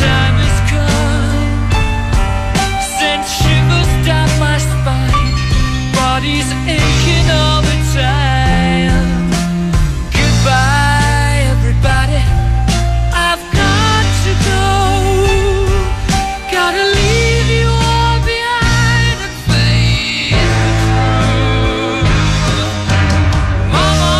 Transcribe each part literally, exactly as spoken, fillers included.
time has come, sent shivers down my spine, body's aching all the time. Goodbye everybody, I've got to go, gotta leave you all behind and face the truth. Mama,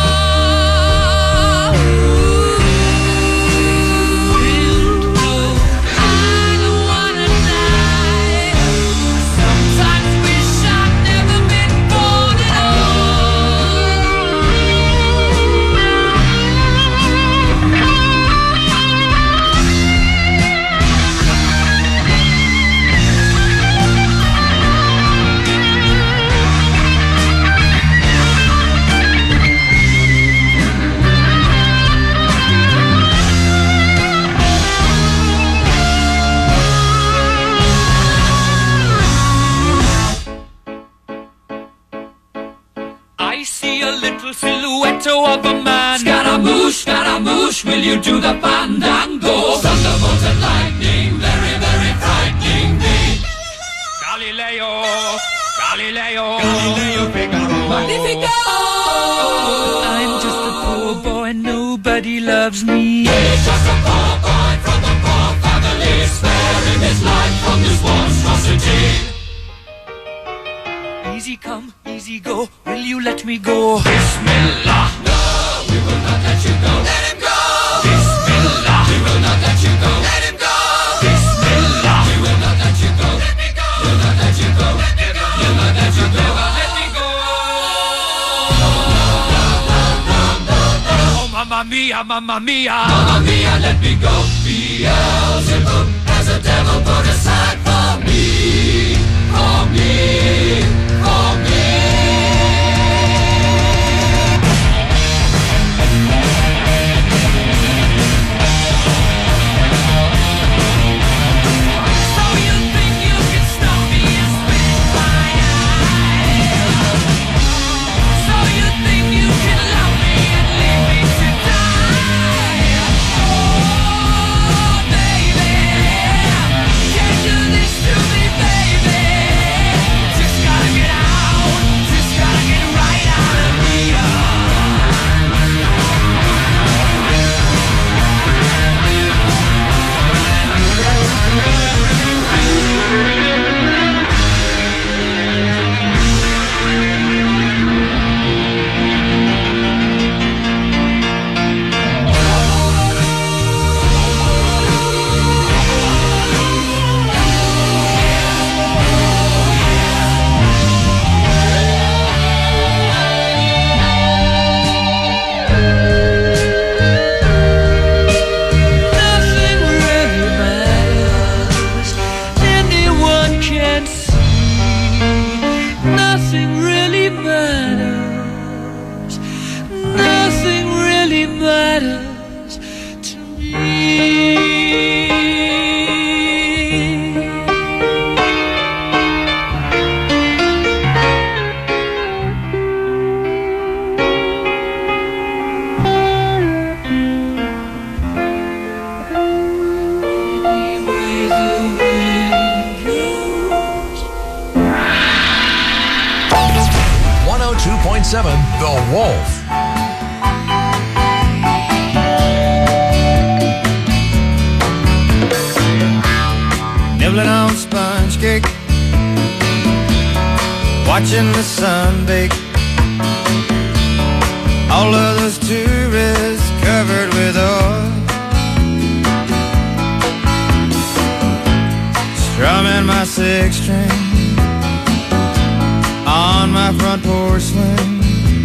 I see a little silhouette of a man. Scaramouche, Scaramouche, will you do the fandango? Thunderbolt and lightning, very, very frightening me. Galileo, Galileo, Galileo Figaro, Magnifico! I'm just a poor boy, nobody loves me. He's just a poor boy from a poor family, sparing his life from this monstrosity. Easy come, easy go, will you let me go? Bismillah, no, we will not let you go. Let him go. Bismillah, we will not let you go. Let him go. Bismillah, we will not let you go. Let me go. We'll not let you go. Let me go. We'll not let you go. Let me go. Oh mamma mia, mamma mia, Mamma mia, let me go. Beelzebub has a devil put aside for me, for me, for me. so you think you can stop me and spit in my eye? So you think you can love me and leave me to die? Oh baby, can't do this to me, baby. Just gotta get out, just gotta get right out of here. Nothing really matters, anyone can see. Nothing really matters, nothing really matters to me. Anyway the wind blows. one oh two point seven The Wolf. Nibbling on sponge cake, watching the sun bake. All of those tourists covered with oil, strumming my six string on my front porch swing.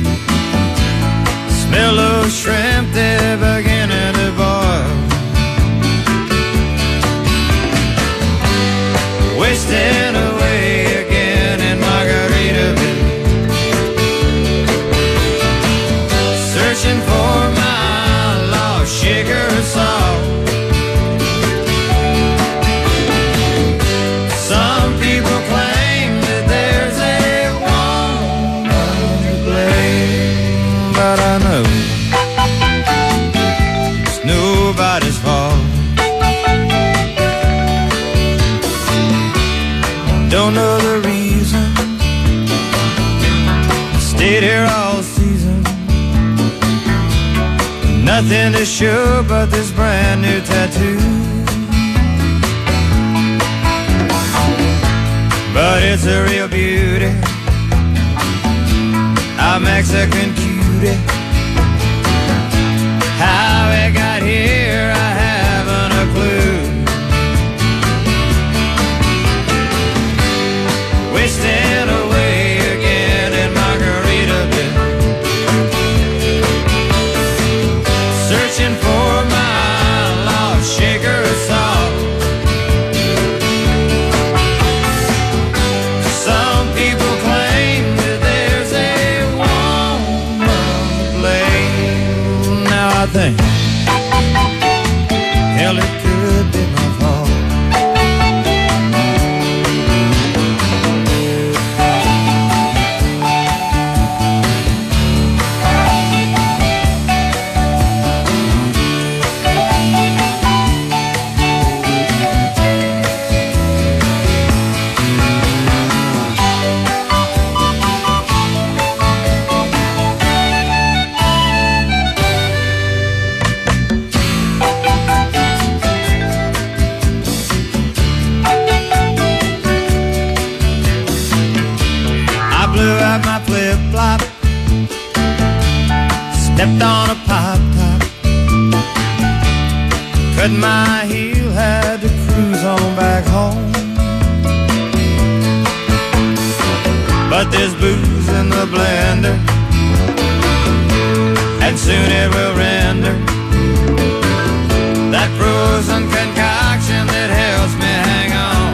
Smell those shrimp, they're beginning to boil. Wasting away again in Margaritaville, searching for my lost sugar and salt. Some people claim that there's a woman to blame, but I know Nothing to show but this brand new tattoo. But it's a real beauty, a Mexican cutie. How it got here, I haven't a clue. Wasting away again in Margaritaville, searching for my lost shaker of salt. Some people claim that there's a woman to blame. Now I think, hell, it could be my fault. Stepped on a pop top, cut my heel, had to cruise on back home. But there's booze in the blender, and soon it will render that frozen concoction that helps me hang on.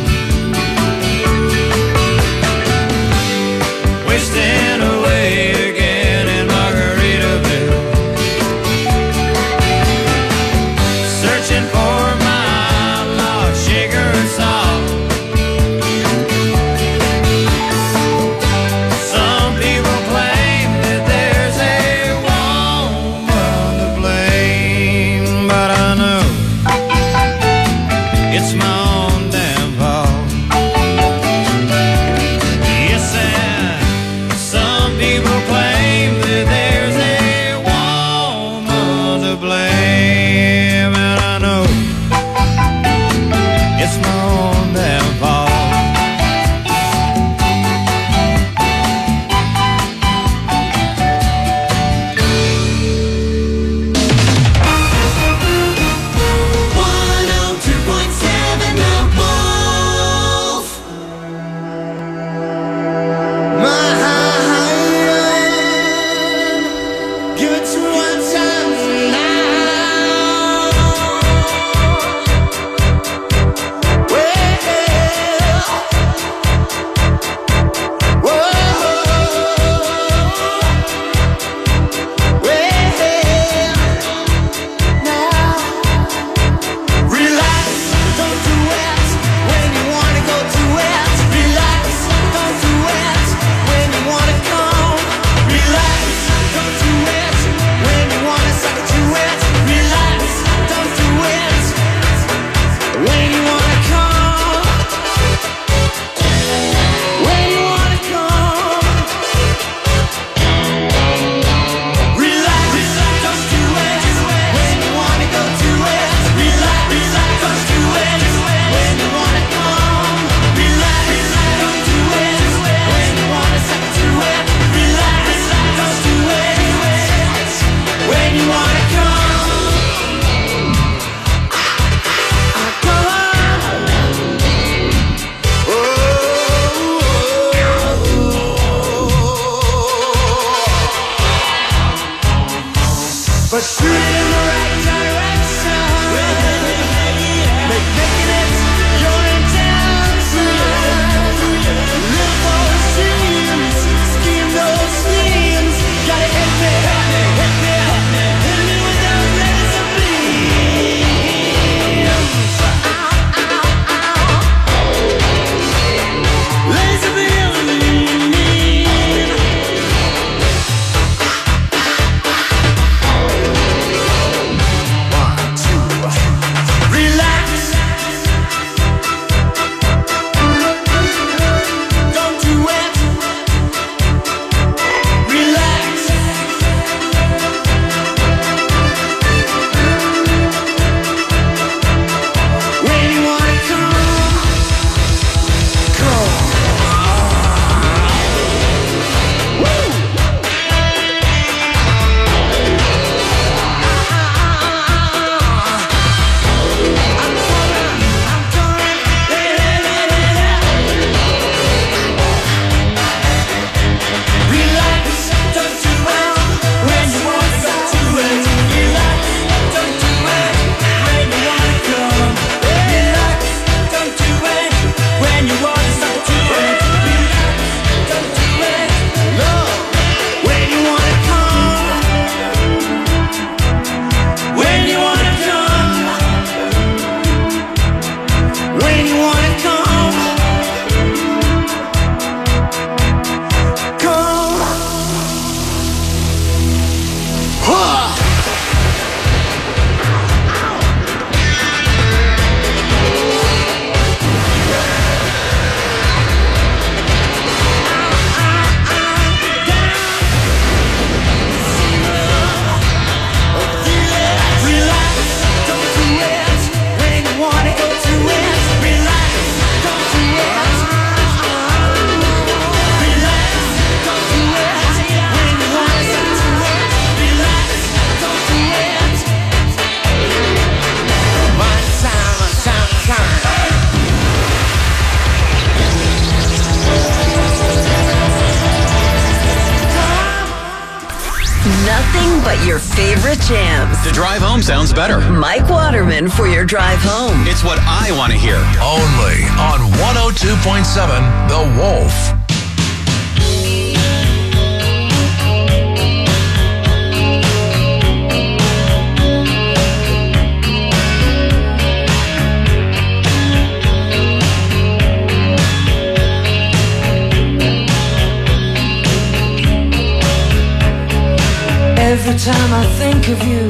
Wasting away again in Margaritaville, searching for my lost shaker of salt. Some people claim that there's a woman to blame, but I know it's my own damn fault. Yes, and some people claim that there's a woman to blame, and I know it's my own damn fault. one oh two point seven but your favorite jams. The drive home sounds better. Mike Waterman for your drive home. It's what I want to hear. Only on one oh two point seven The Wolf. Every time I think of you,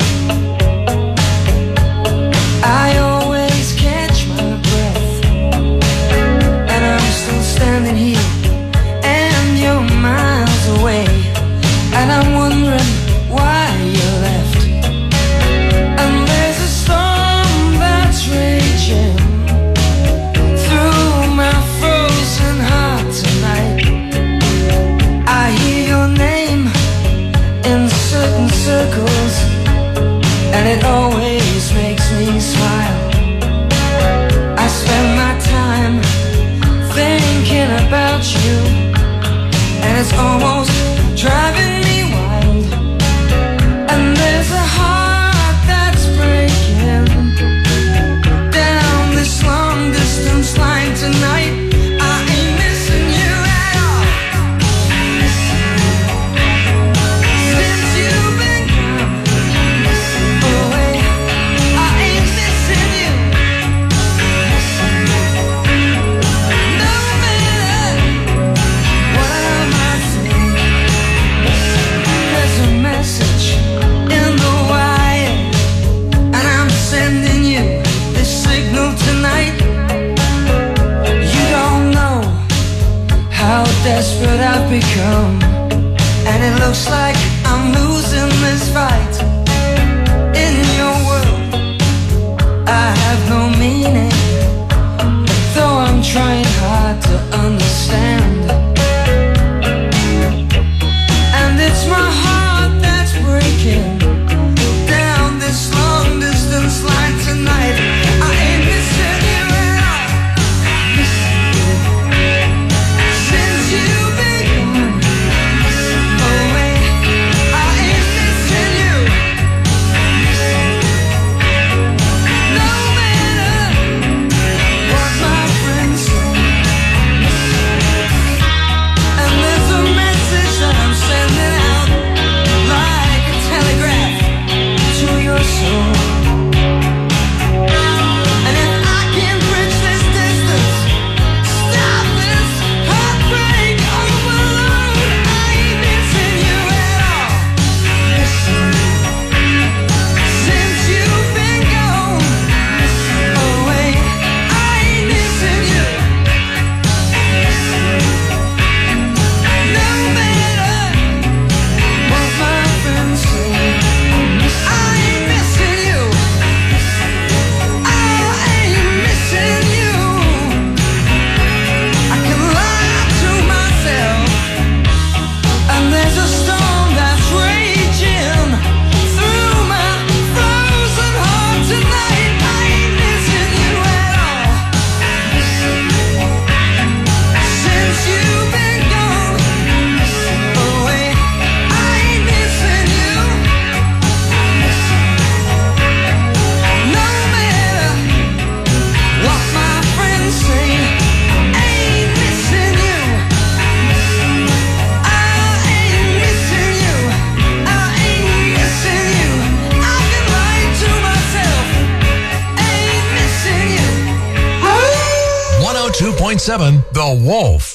I always catch my breath. And I'm still standing here, and you're miles away. And I'm wondering why you left. And there's a storm that's raging through my frozen heart tonight. I hear your name in certain circles, and it always makes me smile. I spend my time thinking about you, and it's almost driving me wild. And there's a heart that's breaking down this long distance line tonight. I ain't missing you at all. Since you've been gone away, I ain't missing you. No matter what I might say, there's a message in the wire, and I'm sending you this signal tonight. You don't know how desperate I've become, and it looks like I'm losing this fight. In your world, I have no meaning, though I'm trying hard to understand. And it's my heart that's breaking down this long distance line tonight. I ain't missing you at all. Since you've been gone away, I ain't missing you. No matter what my friends say. And there's a message that I'm sending out like a telegraph to your soul. And if I can bridge this distance, stop this heartbreak overload, I ain't missing you at all. Since you've been gone away, I ain't missing you. No matter what my friends say, I ain't missing you. I ain't missing you. I can lie to myself, and there's a storm that's raging through my frozen heart tonight. I ain't missing you at all. Since you've been gone away, I ain't missing you. No matter what my friends say, I ain't missing you. I ain't missing you. I ain't missing you. I can lie to myself. I ain't missing you. one oh two point seven The Wolf.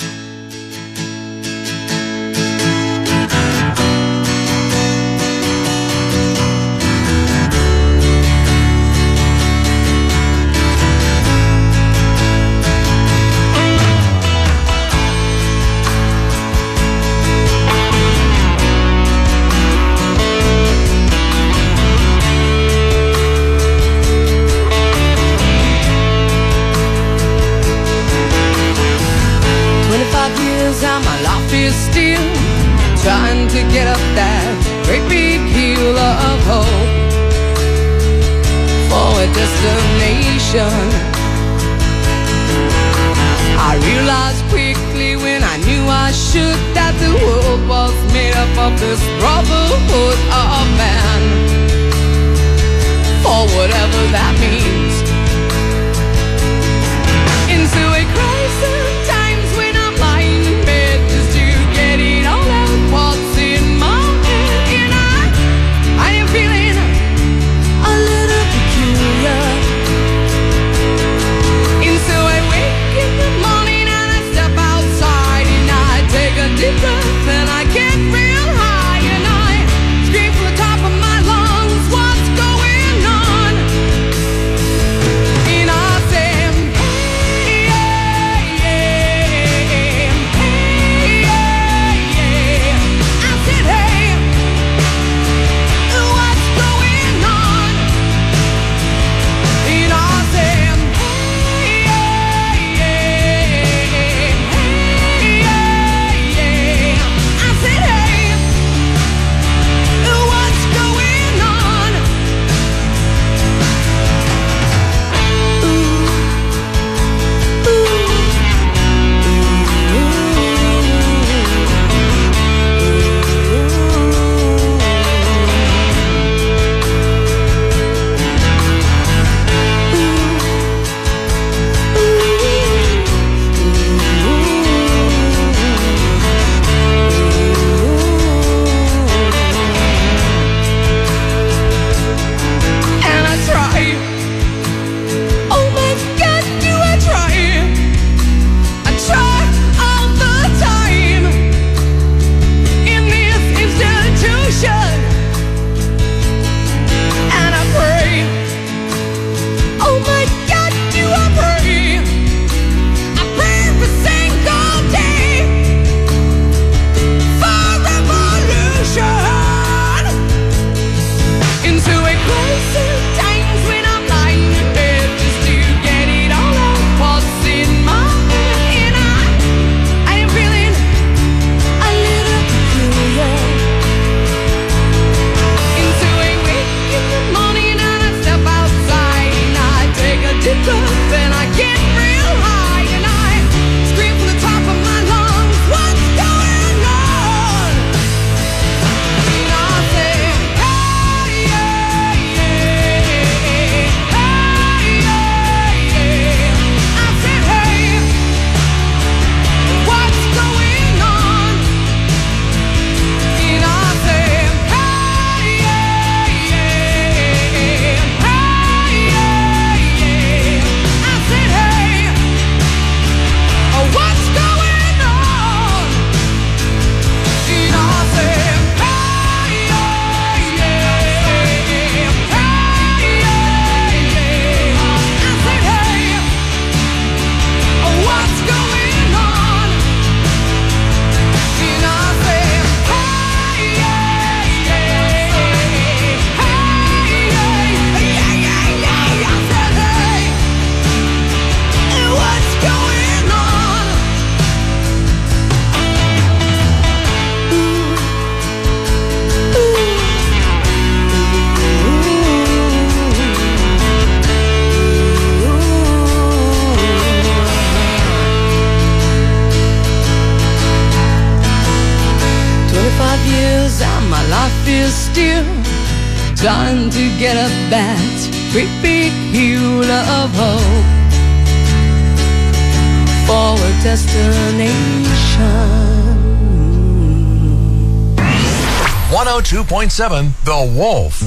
Twenty-five years and my life is still trying to get up that great big hill of hope for a destination. I realized quickly when I knew I should that the world was made up of this brotherhood of man, or whatever that means. Into a crisis times when I'm lying in bed just to get it all out what's in my head. And I, I am feeling a little peculiar. And so I wake in the morning and I step outside and I take a deep breath and I get real high and I scream from the top of my lungs, what's going on? And I say, hey, yeah, yeah, hey, yeah, yeah. I said, hey, what's going on? And I said, hey, yeah, yeah, hey, yeah, yeah. I said, hey, what's going on? And I try. Oh my God, do I try? I try all the time in this institution, and I pray. Oh my God, do I pray? I pray every single day for revolution. Into a crisis times when I'm lying in bed just to get it all out what's in my head. And I, I am feeling a little peculiar. Into a wake in the morning and I step outside and I take a deep breath and I get real high and I scream from the top of my lungs, what's going on? And I say, hey, yeah, yeah, hey, yeah, yeah. I said, hey, what's going on? And I say, hey, yeah, yeah, hey, yeah, yeah. I said, hey, what's going on? And I said, hey, yeah, yeah, hey, yeah, yeah. I said, hey, what's going on? And I said, hey, yeah, yeah, hey, yeah, yeah, yeah. I said, hey, what's going on? Twenty-five years and my life is still trying to get up that great big hill of hope for a destination. one oh two point seven The Wolf.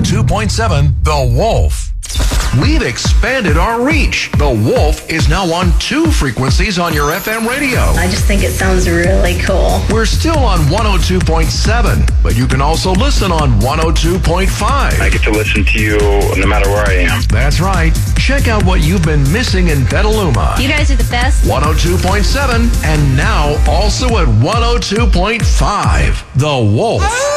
two point seven The Wolf. We've expanded our reach. The Wolf is now on two frequencies on your F M radio. I just think it sounds really cool. We're still on one oh two point seven, but you can also listen on one oh two point five. I get to listen to you no matter where I am. That's right. Check out what you've been missing in Petaluma. You guys are the best. one oh two point seven and now also at one oh two point five. The Wolf.